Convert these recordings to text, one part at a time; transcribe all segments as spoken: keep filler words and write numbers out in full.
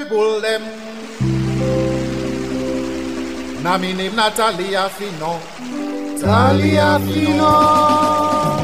people them. Na me name Natalia Fino. Natalia Fino.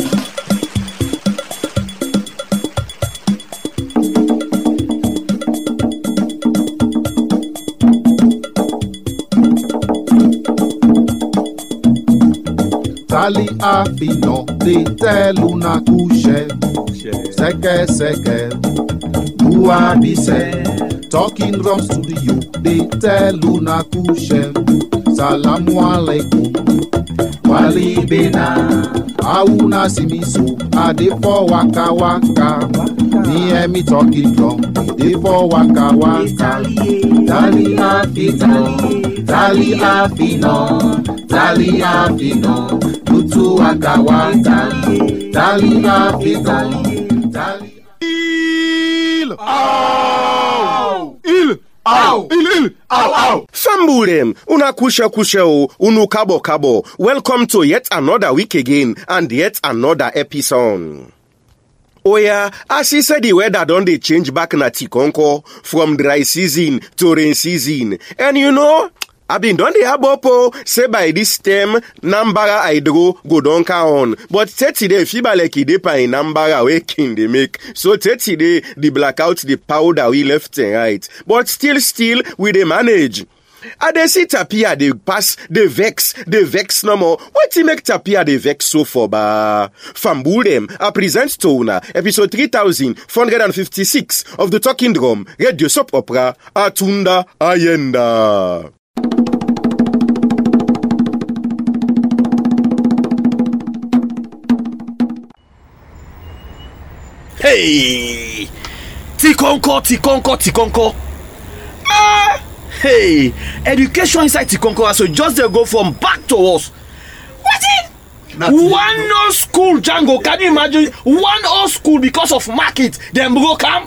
Tali Afino, de teluna couche, seke seke, bua bise, talking drums to the you, de teluna couche, salamu alaikum, wali bena, auna simisu, ade for waka waka, me and me talking drum, de for waka waka, Tali Afino, Tali Afino, Tali Afino. Tutu waka waka, tali afino, tali. Il, au, il, au, il, il, au, au. Famburem, una kusha kusha o, unu kabo kabo. Welcome to yet another week again and yet another episode. Oh yeah, as he said, the weather don't they change back na Tikonko from dry season to rain season, and you know. I been done the abopo, say by this time, Nambara Hydro go down on. But thirty day, fiba like depa in Nambara waking they make. So thirty day, the blackout, the powder we left and right. But still, still, we they manage. I they see Tapia, they pass, they vex, they vex no more. What to make Tapia, they vex so for ba? Fambulem, I present Tona, episode three thousand four hundred fifty-six of the Talking Drum, Radio Soap Opera, Atunda Ayenda. Hey, Tikonko, Tikonko, Tikonko. Ah, hey, education inside Tikonko, so just they go from back to us. What is? One old school, Django. Can you imagine one old school because of market? Them broke am.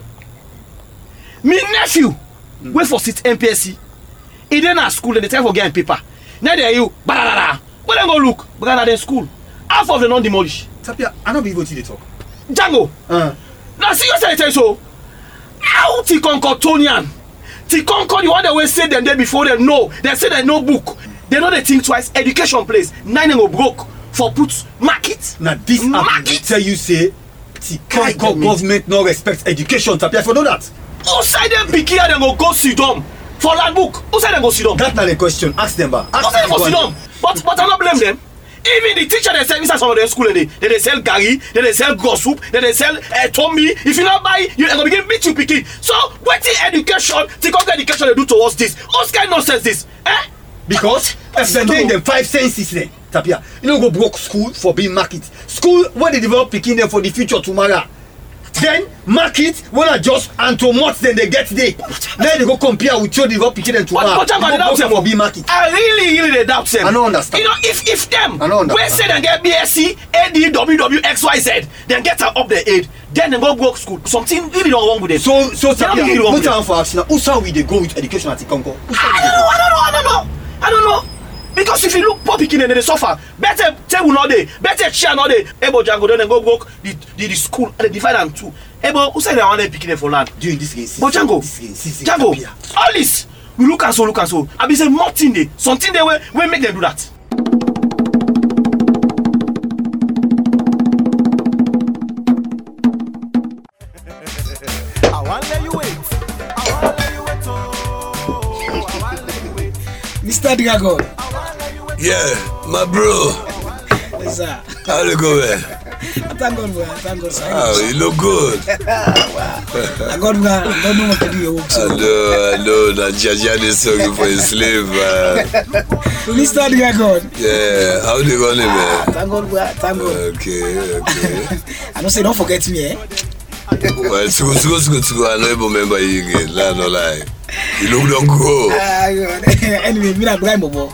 Me nephew, mm. wait for sit M P S C. He then at school, they tell for getting paper. Now they are you, ba But then go look, brother, then school. Half of them non demolish. Tapia, I don't be able to talk. Django. Uh. Now see you say so. How Tikonko Tonian? Tikonko the one that we say them there before they know. They say they no book. They know they think twice. Education place. Nine go broke for put market. Now this market tell you say Tikonko government no respect education. Tapia, for know that. Who say them picky and them go go sit down for that book? Who say them go sit down? That's not a question. Ask them back. Who say them go sit down? But but I don't blame them. Even the teacher they sell inside some of their school, they, they, they sell gari, they, they sell gossip, they, they sell uh, Tommy. If you not buy, you're going to begin beat you picking. So, what the education, the education they do towards this? What kind of nonsense this? Eh? Because if they're doing them five senses then, Tapia, you don't go broke school for being market. School, when they develop picking them for the future tomorrow. Then market when I just and to months then they get there. Then they go compare with your develop picking them tomorrow. But, but I doubt them for be market. I really, really doubt them. I don't understand. You know, if if them when say they get B S c, A D, W W, X Y Z, then get up their aid, then they go broke school. Something really don't wrong with them. So so Tapia, really put on for action. Who saw we they go with education at Tikonko? I don't know, I don't know, I don't know. I don't know. Because if you look poor picking and they suffer, better table not day, better chair not day. Ebo Django then go broke the, the, the school and they divide them two. Ebo, who said they want to picking them for land? During this game, but Django, Django, all this, we look and so, look and so. I be say nothing there, something there will, will make them do that. I want let you wait. I want let you wait. Oh, I want let you wait. Mister Dragon. Yeah, my bro. Yes, sir. How you go, man? Thank God, man. Thank God, sir. Oh, you look good. I got man. I don't know what to do your work. I know, I know. That Jajan is sorry for his slave, man. Mister Dragon. Yeah, how do you go, man? Thank God, man. Thank God. Okay, okay. I don't say don't forget me, eh? Well, it's good, it's good, it's good, it's good. I don't even remember you again. Lie, no lie. You look don't go. Ah, God. Anyway, me not blind, bobo.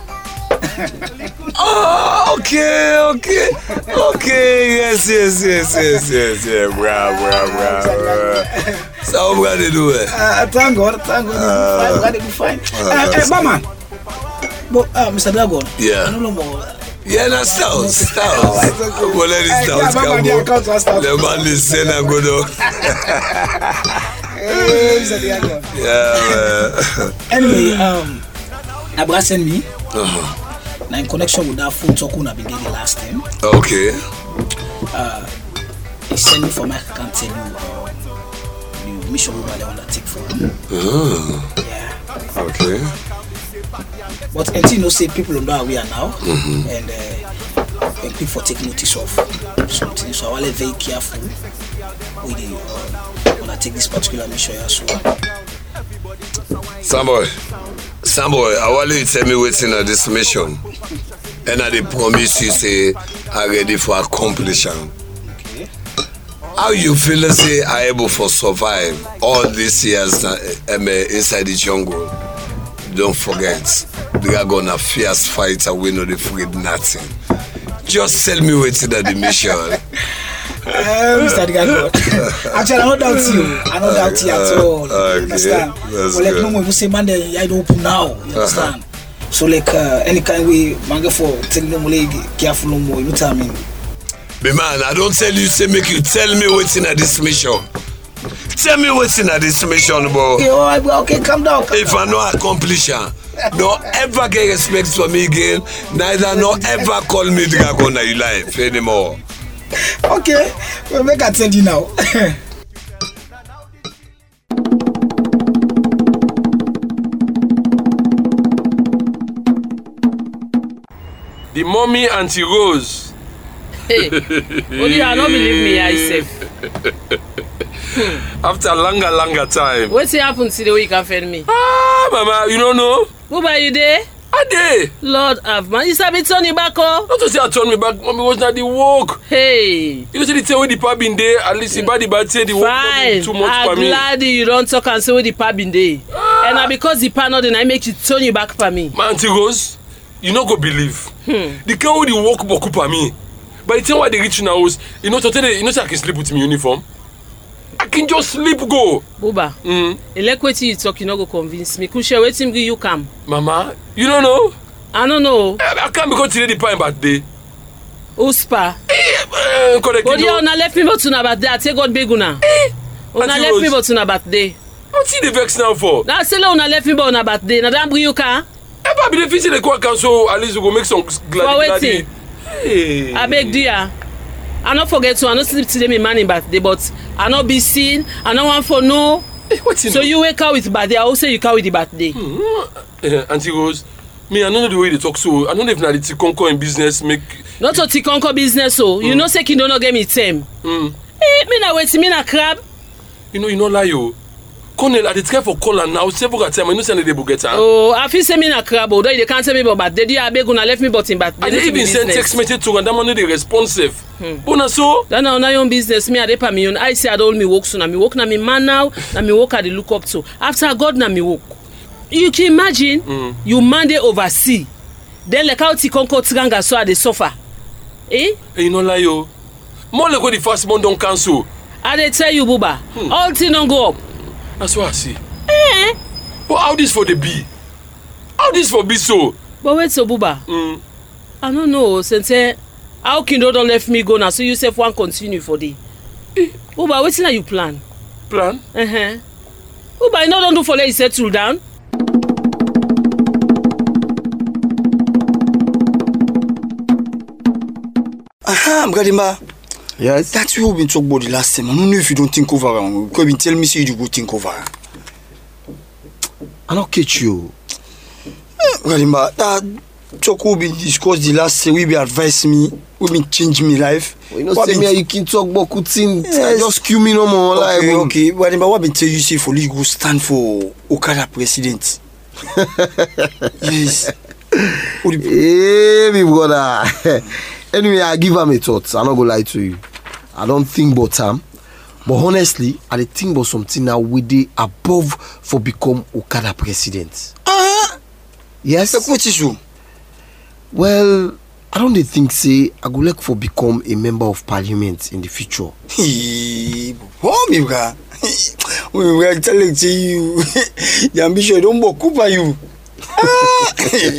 Oh, okay, okay, okay, yes, yes, yes, yes, yes, yes, bra, bra, bra, bra. So what are you doing? Uh, thank God, thank God, uh, fine, fine. Uh, uh, Mama, but uh, Mister Dragon, yeah, I don't know more. Yeah, that's Stouts, Stouts. I'm going to let it Stouts come on. The man is saying I'm going to. Mr. Diago. Yeah, man. Anyway, um, Abra send me. Uh-huh. Now in connection with that phone talk I've been doing the last time. Okay. Uh, he sent me for my I can tell you uh, the mission we will undertake for him. Oh. Yeah. Okay. But until you know, say people don't know how we are now, Mm-hmm. and uh, and people take notice of something. So I will be very careful with the uh, when I take this particular mission as well. Samboy, Samboy, I want you to tell me what's in this mission. And I dey promise you say I'm ready for accomplishing. Okay. How you feel say I able for survive all these years uh, um, inside the jungle? Don't forget, Dragon a fierce fighter, we know they afraid nothing. Just tell me what's in the mission. Uh, Mister Diago. Actually, I don't doubt you. I don't doubt you at all. You Okay, understand? that's But like good. no more, you say man, I don't open now. You understand? So like uh, any kind way, man, go for tell no more, like, careful no more. You know what I mean? But man, I don't tell you, say make you tell me what's in this mission. Tell me what's in this mission, bro. Okay, all right, bro. Okay, calm down. Calm If I no accomplish her, no ever get respect from me again, neither no ever call me Dragon in your life anymore. down. Okay, well, make I tell you now. The mommy Auntie Rose. Hey, only you not believe me, I say. After longer, longer time. What's happened to the way you can find me? Ah, mama, you don't know? Who are you there? I did. Lord have man, you sabi turn you back oh. Not to say I turned me back, mommy was not the work. Hey, You know, say the time when the pub been there, at least the body bad say the work not fine. be too much I'm for me. glad you don't talk and say where the pub in there. Ah. And now because the pan not then I make you turn you back for me. My Auntie Rose, you not go believe. Hmm. The kind where the work boku for me. By the time why they reach in house, you know, to tell you, you know, say I can sleep with my uniform. I can just sleep go. Buba, Mm. mm. like what you talk, you not go convince me. Kushe, wait till you come. Mama, you don't know? I don't know. I, I can't because today the pine birthday. Uspa. Eh, correct. But you you know. na left me but to na birthday. I take God big una. Una Auntie left me Rose. but to na birthday. What's the vex now for? Now say la una left me but na birthday. Na dan bring you car. Ever be the visit the court council, at least we go make some glad. For waiting. Hey. I beg dear. I not forget to. I not sleep today. Me man birthday, but I not be seen. I not want for no. Hey, what's in So you wake up with birthday. I also you come with the birthday. uh, Auntie Rose, me, I don't know the way they talk so. I don't know if na the Tikonko in business make. Not to Tikonko business so. You know say Kindo no get me time. Mm. Eh, me na wait. Me na crab. You know, you know lie yo. Colonel, I did try for call and now several times. I know send the get her. Oh, I feel say me na crab. Although they can't tell me about birthday. They I beg una left me but in birthday. I Need dey to be even send business. text message to her and that money they responsive. Hmm. Bona so. Then now na your own business. Me I dey pa me own. I say I don't me work so na me work na me man now. Na me work I dey look up to. After God na me work. You can imagine Mm. you man dey oversee. Then like how Tikonko Tiranga so I dey suffer. Eh? Hey, you know lie yo. More like when the first month don't cancel. I dey tell you, Buba. Hmm. All thing don't go up. That's what I see. Eh? But how this for the be? How this for be so? But wait so Buba. Mm. I don't know. Since eh, how Kindo don't left me go now, so you self want continue for the. Eh. Buba, wetin na you plan? Plan? Uh-huh. Buba, you no don do for let you settle down. Aha, Mgadimba. Yes. That's what we've been talking about the last time. I don't know if you don't think over it. Because you tell me say you go think over it. I not catch you. Mgadimba, that talk we been discussed the last time. We be advise me. We been change me life. You know, What say been- me you can talk about thing. Yes. Just cue me no more. Okay, like, okay. Mgadimba, what been tell you say for you go stand for Okada president? Yes. What the- Hey, me brother. Anyway, I give him a thought. I'm not gonna lie to you. I don't think about him. But honestly, I dey think about something now with the above for become Okada president. Ah, Yes. what is you? Well, I don't dey think say I go like for become a member of parliament in the future. Hey, oh, me bra. We were telling to you, the ambition don't work over you. Ah.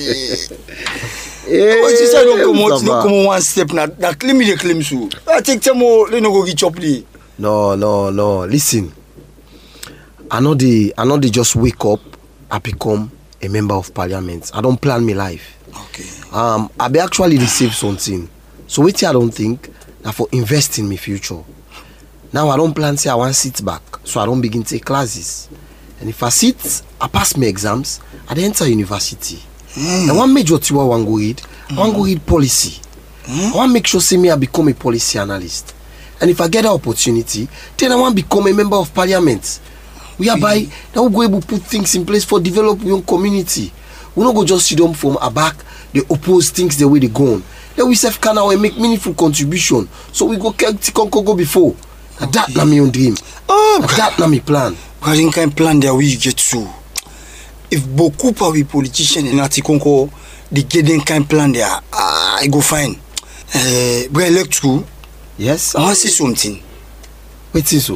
Hey, But you say don't come out, don't come on one step now. That claim me the claim so. I take them all, let no go get up there. No, no, no. Listen. I know they I know they just wake up, I become a member of parliament. I don't plan my life. Okay. Um, I be actually receive something. So wait, I don't think that for invest in my future. Now I don't plan say I want sit back, so I don't begin take classes. And if I sit, I pass my exams, I then enter university. Mm. I want major to I want go read. Mm. I want go read policy. Mm. I want make sure say me I become a policy analyst. And if I get an opportunity, then I want to become a member of parliament. We are by now we go able to put things in place for develop your community. We don't go just sit down from our back, they oppose things the way they go on. Then we self can now and make meaningful contribution. So we go Tikonko go before. Okay. That na my own dream. Oh, that na my plan. But I think plan there we get to. If beaucoup of we politicians in Tikonko, they get them kind plan there, ah, I go fine. Uh, but I look through. Yes. I want to see something. Wait, is so.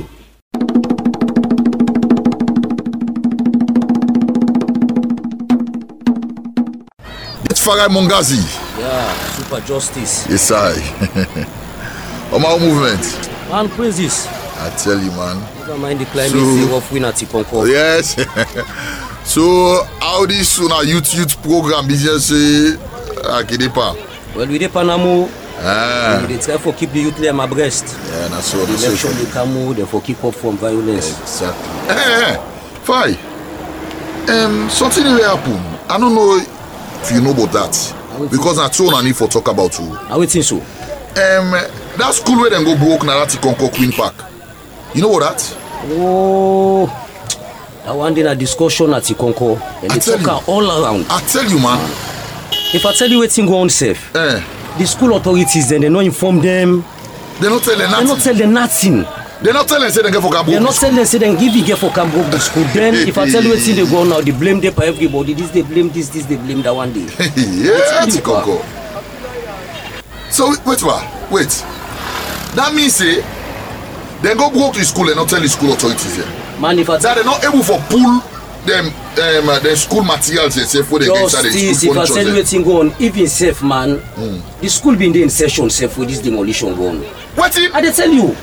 It's Farai Mongazi. Yeah, Super Justice. Yes, I. On my movement. Man, praises. I tell you, man. Never mind the climate so, of winner Tikonko. Yes. So, how this on our youth youth program business uh, Akidepa? Well, we depa namu. Ah. We try for keep the youth them abreast. Yeah, that's so. The election they come, they for keep up from violence. Exactly. Hey, hey, Fai. Um, something will happen. I don't know if you know about that because I told Nani for talk about you. I would think so. Um, that school where they go broke na that Tikonko Queen Park. You know what that? Oh, that one day a discussion at Tikonko and they talk all around. I tell you, man. If I tell you what's going on safe, eh. the school authorities then they not inform them. They not tell them nothing. They not tell them nothing. They not tell them say they get for Cambro. They not tell them say they give you get for Cambro the school. Then if I tell you what's in the go now, they blame them for everybody. This they blame this, this they blame that one day. Yeah, Tikonko. So wait, wait, wait. That means say they go broke to the school and not tell the school authorities here. Man, if I that they're not able for pull them um, uh, the school materials and say for the inside the school. If I tell you what's go on, even safe man, mm. the school been there in session safe with this demolition go on. What in? I did tell you.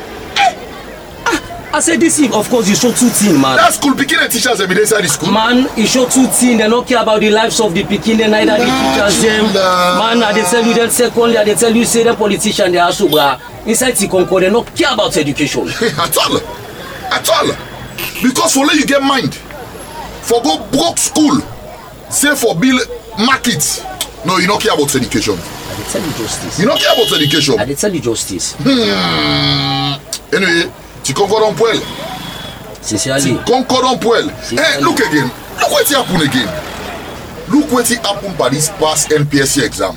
I said this thing, of course, you show two things, man. That school picking the teachers and inside the school. Man, you show two things, they don't care about the lives of the picking, they neither the teachers them. Man, I they tell you that secondly, I they tell you say the politician they are so bra. Inside Tikonko, they don't care about education. At all. At all. Because for let you get mind. For go broke school. Say for bill market. No, you don't care about education. I they tell you justice. You don't care about education. I they tell you justice. Hmm. Anyway. Tikonko don't pull. Sincerely. Tikonko don't pull. Hey, look again. Look what happened again. Look what happened by this past N P S C exam.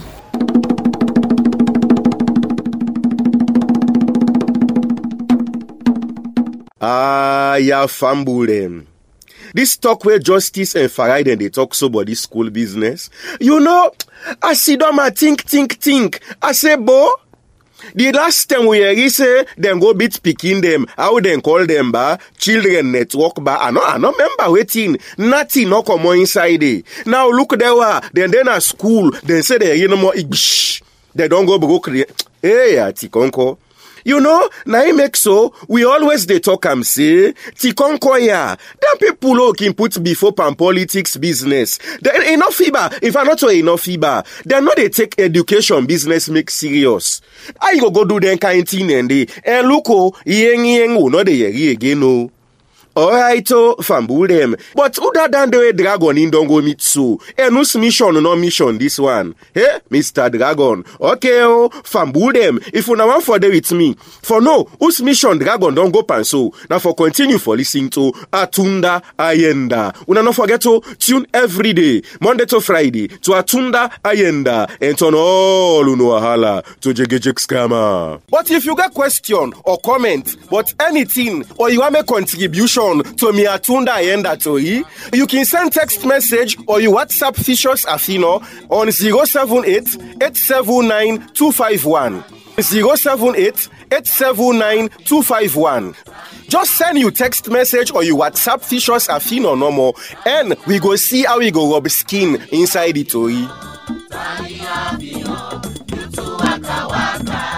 Ah, yeah, fumble them. This talk where Justice and Farai and they talk so about this school business. You know, I see them, I think, think, think. I say, bo. The last time we hear say them go beat picking them, how them call them ba children network ba. I no I no remember waiting. Nothing no come inside it. Now look there were then then at school then say they you know more they don't go broke. Hey Tikonko. You know, now it makes so, we always they talk and say, Tikonko ya, them people who can put before pan politics business. They enough fiber, if I not so enough fiber, they know they take education business make serious. I go go do them kind thing and they, and look oh, yeng yeng oh, no they yeri again oh. Alright, oh, fambul them. But who that done the dragon in don't go meet so? And whose mission no mission this one? Hey, Mister Dragon. Okay, oh, fambul them. If you now want for there with me. For no, whose mission dragon don't go pan so. Now for continue for listening to Atunda Ayenda. Una not forget to tune every day, Monday to Friday, to Atunda Ayenda. And turn all uno ahala to Jegejek Scammer. But if you got question or comment, but anything, or you want me contribution to me Atunda Ayenda to you, you can send text message or you WhatsApp Fishers Afino on zero seven eight, eight seven nine, two five one. zero seven eight, eight seven nine, two five one. Just send you text message or you WhatsApp Fishers Afino no more, and we go see how we go rub skin inside the toy.